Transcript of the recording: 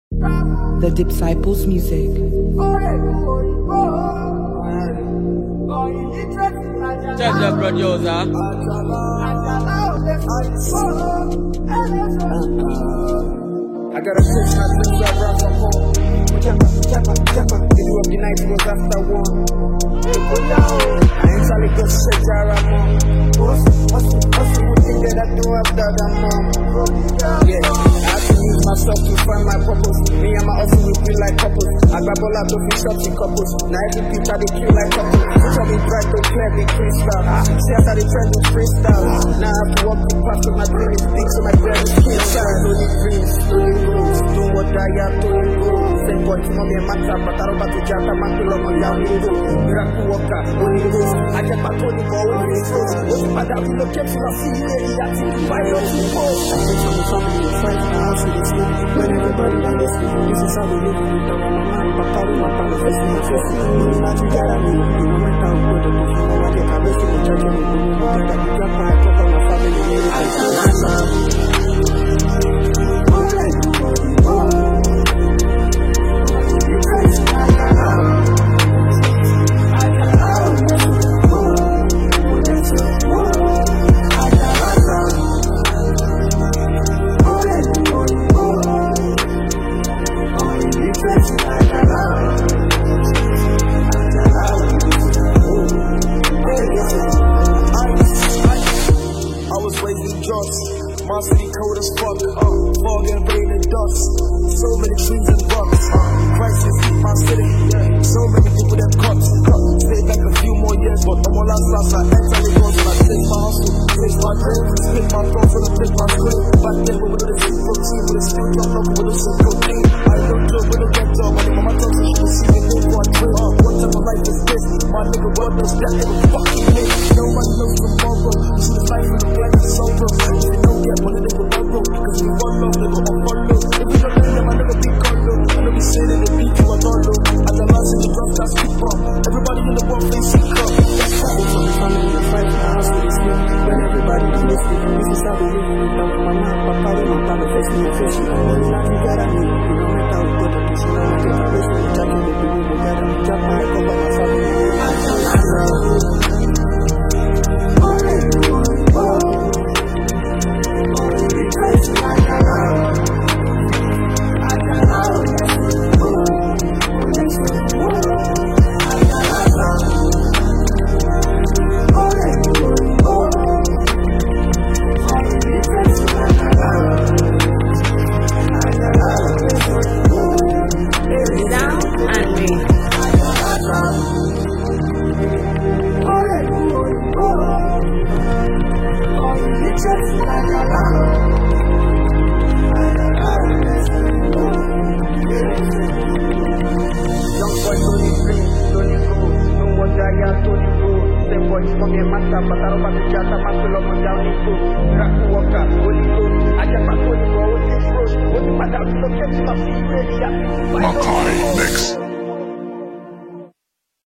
The Disciples Music. Just the producer. I gotta fix my dreams up right from home. Jabba. They do up the night was after one. I ain't trying to go straight to Ramon. Hustle, one thing that I do after that mom. Yeah, I have to use myself to find my purpose. Me and my hustle will feel like couples. I grab all out of the shots in couples. Now every pizza they kill like couples. They tell me bright, don't clear me crystal. See how they trend with freestyle. Now I have to walk the path of my dream is big, so my brain is kill side. Only dreams, only goals. Don't what I have to go. Same boy to mommy and matter, but I don't back to Jata, man to love on down window. Miracle walker, only goals. I get back on the ball, only goals. What's the matter? We look at you, I see you, and that's it. Why don't you go? I think some family and friends, my house in the sleep. When everybody done this, this is how we live. We don't have my man, my party, my pal, my face, my face. Money not together, we don't went down, go to the phone, I get my best in the church, and we don't know that we got my cup on my family. I was raised in Joss, my city cold as fuck, fog and rain and dust, so many trees and rocks, crisis in my city, so many people that cut, stay back a few more years, but I'm all outside, I enter the doors and I take my hustle, take my dream, spit my thoughts and I pick my screen, back then we were the street protein, with a street on up with a street protein, I don't joke, we don't get job, when my talks and she will see me live for a dream, what type of life is this, my nigga, what does that nigga fucking mean, nobody knows tomorrow, this is life in the black and sober, if you don't get one, they will borrow, cause we run up, they go unfollow, if we don't know them, I never be colo, I know we say that they beat you a dollar, at the last in the drop, that's keep up, everybody in the world, they seek up, that's how it's on the family and friends, my house with the sleep, when everybody is listening, this is how we live, we don't have my man, my party, my pal, my face, my face, money not together, we don't went down, go to the phone, I get my best in the church, and we don't know that we got my cup on my family. Mommy and master, but I don't want to Jata, man to love on down into Miracle walker, Holy Ghost. I get back on the ball, only goals. What's the matter? We don't get to my feet, really. Makai Mix.